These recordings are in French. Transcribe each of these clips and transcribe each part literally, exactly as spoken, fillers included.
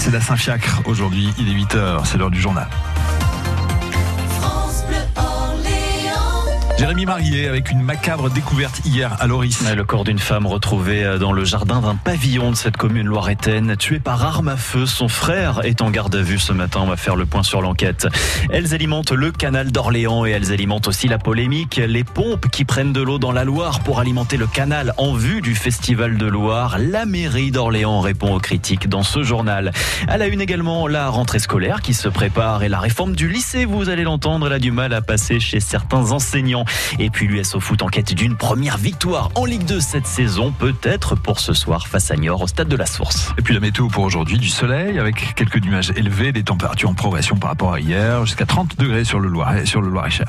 C'est la Saint-Fiacre aujourd'hui, il est huit heures, c'est l'heure du journal. Jérémy Marié avec une macabre découverte hier à Loris. Le corps d'une femme retrouvé dans le jardin d'un pavillon de cette commune loiretaine, tuée par arme à feu. Son frère est en garde à vue ce matin. On va faire le point sur l'enquête. Elles alimentent le canal d'Orléans et elles alimentent aussi la polémique. Les pompes qui prennent de l'eau dans la Loire pour alimenter le canal en vue du Festival de Loire. La mairie d'Orléans répond aux critiques dans ce journal. À la une également, la rentrée scolaire qui se prépare et la réforme du lycée. Vous allez l'entendre, elle a du mal à passer chez certains enseignants. Et puis l'U S O Foot en quête d'une première victoire en Ligue deux cette saison, peut-être pour ce soir face à Niort au stade de la Source. Et puis la météo pour aujourd'hui, du soleil avec quelques nuages élevés, des températures en progression par rapport à hier, jusqu'à trente degrés sur le Loiret, sur le Loir-et-Cher.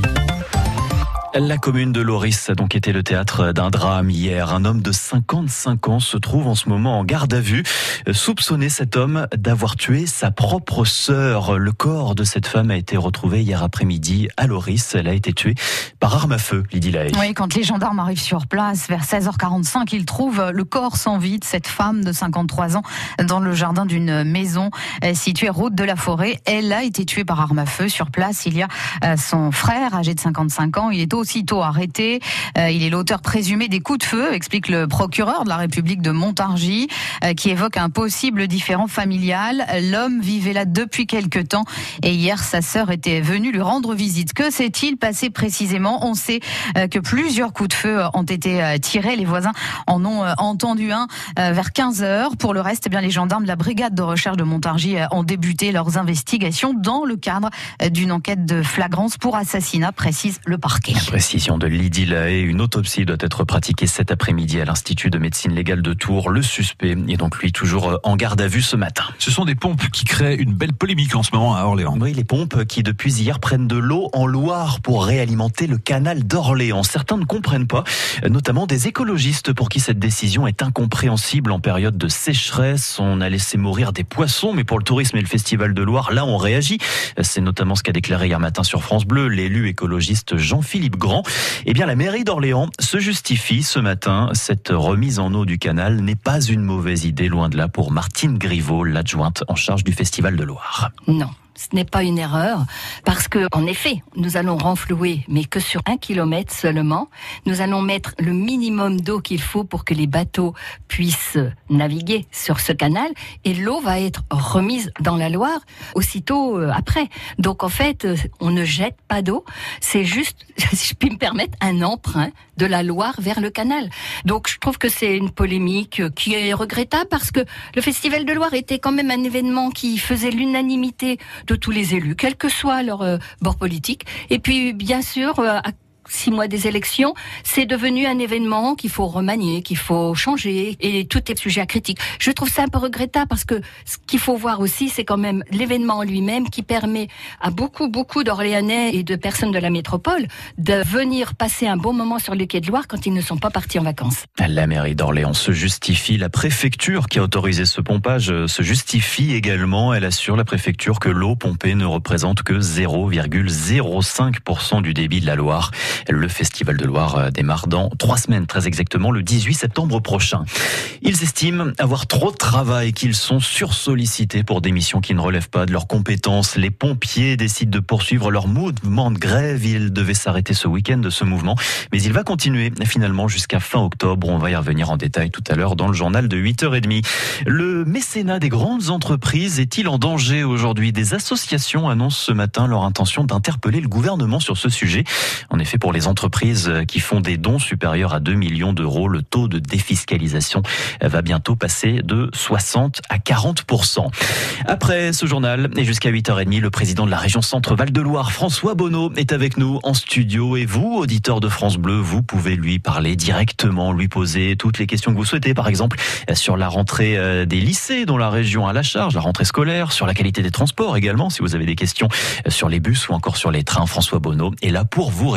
La commune de Loris a donc été le théâtre d'un drame hier. Un homme de cinquante-cinq ans se trouve en ce moment en garde à vue. Soupçonné cet homme d'avoir tué sa propre sœur. Le corps de cette femme a été retrouvé hier après-midi à Loris. Elle a été tuée par arme à feu, Lydie Lahaye. Oui, quand les gendarmes arrivent sur place, vers seize heures quarante-cinq, ils trouvent le corps sans vie de cette femme de cinquante-trois ans dans le jardin d'une maison située route de la Forêt. Elle a été tuée par arme à feu. Sur place, il y a son frère âgé de cinquante-cinq ans. Il est aussitôt arrêté. Euh, il est l'auteur présumé des coups de feu, explique le procureur de la République de Montargis, euh, qui évoque un possible différend familial. L'homme vivait là depuis quelque temps et hier, sa sœur était venue lui rendre visite. Que s'est-il passé précisément ? On sait euh, que plusieurs coups de feu ont été euh, tirés. Les voisins en ont euh, entendu un euh, vers quinze heures. Pour le reste, eh bien, les gendarmes de la brigade de recherche de Montargis euh, ont débuté leurs investigations dans le cadre euh, d'une enquête de flagrance pour assassinat, précise le parquet. Précision de Lydie Lahaye, une autopsie doit être pratiquée cet après-midi à l'Institut de médecine légale de Tours. Le suspect est donc lui toujours en garde à vue ce matin. Ce sont des pompes qui créent une belle polémique en ce moment à Orléans. Oui, les pompes qui depuis hier prennent de l'eau en Loire pour réalimenter le canal d'Orléans. Certains ne comprennent pas, notamment des écologistes pour qui cette décision est incompréhensible en période de sécheresse. On a laissé mourir des poissons, mais pour le tourisme et le Festival de Loire, là on réagit. C'est notamment ce qu'a déclaré hier matin sur France Bleu l'élu écologiste Jean-Philippe Grand. Eh bien, la mairie d'Orléans se justifie ce matin. Cette remise en eau du canal n'est pas une mauvaise idée, loin de là, pour Martine Griveaux, l'adjointe en charge du Festival de Loire. Non. Ce n'est pas une erreur, parce que, en effet, nous allons renflouer, mais que sur un kilomètre seulement. Nous allons mettre le minimum d'eau qu'il faut pour que les bateaux puissent naviguer sur ce canal, et l'eau va être remise dans la Loire aussitôt après. Donc, en fait, on ne jette pas d'eau. C'est juste, si je puis me permettre, un emprunt de la Loire vers le canal. Donc, je trouve que c'est une polémique qui est regrettable, parce que le Festival de Loire était quand même un événement qui faisait l'unanimité de tous les élus, quel que soit leur euh, bord politique. Et puis, bien sûr, euh, à six mois des élections, c'est devenu un événement qu'il faut remanier, qu'il faut changer, et tout est sujet à critique. Je trouve ça un peu regrettable, parce que ce qu'il faut voir aussi, c'est quand même l'événement en lui-même qui permet à beaucoup, beaucoup d'Orléanais et de personnes de la métropole de venir passer un bon moment sur les quais de Loire quand ils ne sont pas partis en vacances. La mairie d'Orléans se justifie. La préfecture qui a autorisé ce pompage se justifie également. Elle assure, la préfecture, que l'eau pompée ne représente que zéro virgule zéro cinq pour cent du débit de la Loire. Le Festival de Loire démarre dans trois semaines, très exactement le dix-huit septembre prochain. Ils estiment avoir trop de travail, qu'ils sont sursollicités pour des missions qui ne relèvent pas de leurs compétences. Les pompiers décident de poursuivre leur mouvement de grève. Ils devaient s'arrêter ce week-end de ce mouvement, mais il va continuer finalement jusqu'à fin octobre. On va y revenir en détail tout à l'heure dans le journal de huit heures trente. Le mécénat des grandes entreprises est-il en danger aujourd'hui ? Des associations annoncent ce matin leur intention d'interpeller le gouvernement sur ce sujet. En effet, pour les entreprises qui font des dons supérieurs à deux millions d'euros, le taux de défiscalisation va bientôt passer de soixante à quarante pour cent. Après ce journal, et jusqu'à huit heures trente, le président de la région Centre-Val de Loire, François Bonneau, est avec nous en studio. Et vous, auditeurs de France Bleu, vous pouvez lui parler directement, lui poser toutes les questions que vous souhaitez, par exemple sur la rentrée des lycées dont la région a la charge, la rentrée scolaire, sur la qualité des transports également, si vous avez des questions sur les bus ou encore sur les trains. François Bonneau est là pour vous répondre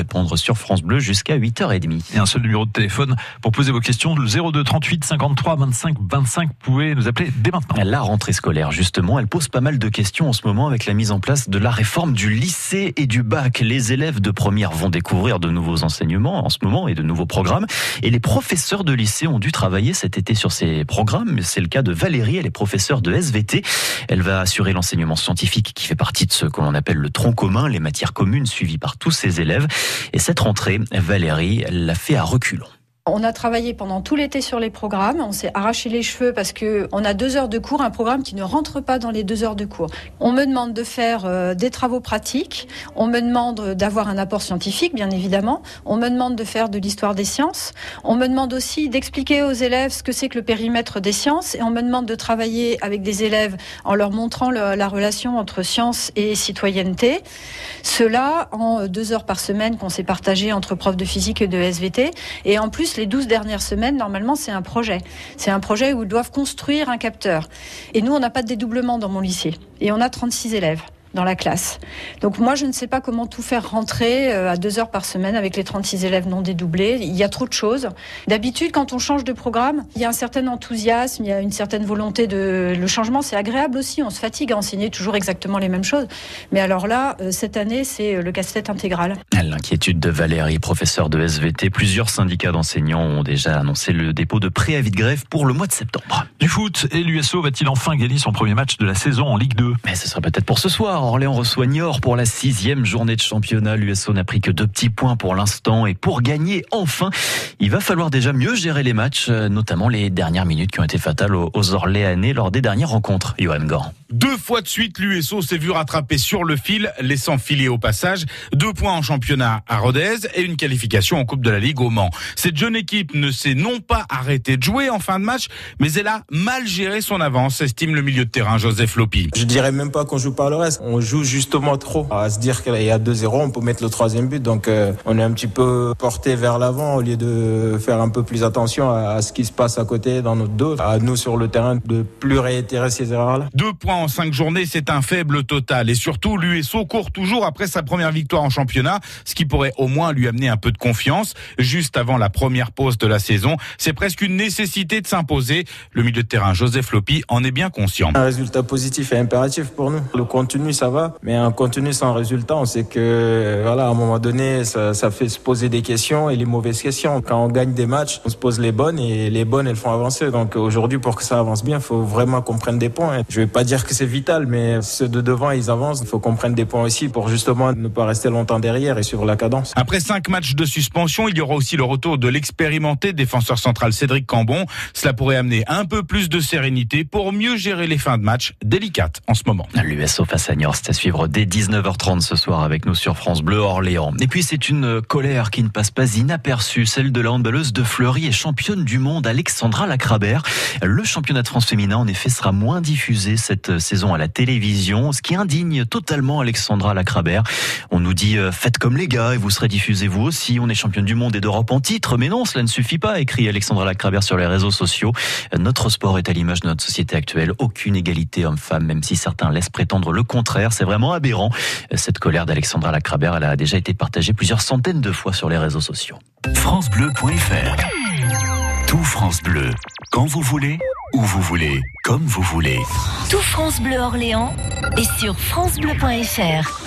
sur France Bleu jusqu'à huit heures trente. Et un seul numéro de téléphone pour poser vos questions, le zéro deux trente-huit cinquante-trois vingt-cinq vingt-cinq. Vous pouvez nous appeler dès maintenant. La rentrée scolaire, justement, elle pose pas mal de questions en ce moment avec la mise en place de la réforme du lycée et du bac. Les élèves de première vont découvrir de nouveaux enseignements en ce moment et de nouveaux programmes. Et les professeurs de lycée ont dû travailler cet été sur ces programmes. C'est le cas de Valérie, elle est professeure de S V T. Elle va assurer l'enseignement scientifique qui fait partie de ce que l'on appelle le tronc commun, les matières communes suivies par tous ses élèves. Et cette rentrée, Valérie, elle l'a fait à reculons. On a travaillé pendant tout l'été sur les programmes, on s'est arraché les cheveux parce que on a deux heures de cours, un programme qui ne rentre pas dans les deux heures de cours. On me demande de faire euh, des travaux pratiques, on me demande d'avoir un apport scientifique, bien évidemment, on me demande de faire de l'histoire des sciences, on me demande aussi d'expliquer aux élèves ce que c'est que le périmètre des sciences et on me demande de travailler avec des élèves en leur montrant le, la relation entre science et citoyenneté. Cela en deux heures par semaine qu'on s'est partagé entre profs de physique et de S V T. Et en plus, les douze dernières semaines, normalement, c'est un projet. C'est un projet où ils doivent construire un capteur. Et nous, on n'a pas de dédoublement dans mon lycée. Et on a trente-six élèves dans la classe. Donc moi, je ne sais pas comment tout faire rentrer à deux heures par semaine avec les trente-six élèves non dédoublés. Il y a trop de choses. D'habitude, quand on change de programme, il y a un certain enthousiasme, il y a une certaine volonté de... Le changement, c'est agréable aussi. On se fatigue à enseigner toujours exactement les mêmes choses. Mais alors là, cette année, c'est le casse-tête intégral. L'inquiétude de Valérie, professeure de S V T. Plusieurs syndicats d'enseignants ont déjà annoncé le dépôt de préavis de grève pour le mois de septembre. Du foot, et l'U S O va-t-il enfin gagner son premier match de la saison en Ligue deux ? Mais ce sera peut-être pour ce soir. Orléans reçoit Niort pour la sixième journée de championnat. L'U S O n'a pris que deux petits points pour l'instant. Et pour gagner enfin, il va falloir déjà mieux gérer les matchs, notamment les dernières minutes qui ont été fatales aux Orléanais lors des dernières rencontres. Johan Gant. Deux fois de suite, l'U S O s'est vu rattraper sur le fil, laissant filer au passage. Deux points en championnat à Rodez et une qualification en Coupe de la Ligue au Mans. Cette jeune équipe ne s'est non pas arrêtée de jouer en fin de match, mais elle a mal géré son avance, estime le milieu de terrain Joseph Lopi. Je dirais même pas qu'on joue pas le reste. On joue justement trop. À se dire qu'il y a deux zéro, on peut mettre le troisième but. Donc euh, on est un petit peu porté vers l'avant au lieu de faire un peu plus attention à, à ce qui se passe à côté dans notre dos. À nous sur le terrain de plus réitérer ces erreurs-là. Deux points en cinq journées, c'est un faible total. Et surtout, l'U S O court toujours après sa première victoire en championnat, ce qui pourrait au moins lui amener un peu de confiance. Juste avant la première pause de la saison, c'est presque une nécessité de s'imposer. Le milieu de terrain Joseph Lopi en est bien conscient. Un résultat positif est impératif pour nous. Le contenu, ça va, mais un contenu sans résultat, on sait que, voilà, à un moment donné, ça, ça fait se poser des questions et les mauvaises questions. Quand on gagne des matchs, on se pose les bonnes et les bonnes, elles font avancer. Donc aujourd'hui, pour que ça avance bien, il faut vraiment qu'on prenne des points. Je vais pas dire que c'est vital, mais ceux de devant, ils avancent. Il faut qu'on prenne des points aussi pour justement ne pas rester longtemps derrière et suivre la cadence. Après cinq matchs de suspension, il y aura aussi le retour de l'expérimenté défenseur central Cédric Cambon. Cela pourrait amener un peu plus de sérénité pour mieux gérer les fins de match délicates en ce moment. L'U S O face à Niort, c'est à suivre dès dix-neuf heures trente ce soir avec nous sur France Bleu Orléans. Et puis c'est une colère qui ne passe pas inaperçue, celle de la handballeuse de Fleury et championne du monde Alexandra Lacrabert. Le championnat de France féminin en effet sera moins diffusé cette saison à la télévision, ce qui indigne totalement Alexandra Lacrabert. On nous dit euh, faites comme les gars et vous serez diffusés vous aussi, on est championne du monde et d'Europe en titre, mais non, cela ne suffit pas, écrit Alexandra Lacrabert sur les réseaux sociaux. Notre sport est à l'image de notre société actuelle, aucune égalité homme-femme, même si certains laissent prétendre le contraire, c'est vraiment aberrant. Cette colère d'Alexandra Lacrabert, elle a déjà été partagée plusieurs centaines de fois sur les réseaux sociaux. francebleu point f r. Tout France Bleu, quand vous voulez, où vous voulez, comme vous voulez. Tout France Bleu Orléans est sur francebleu point f r.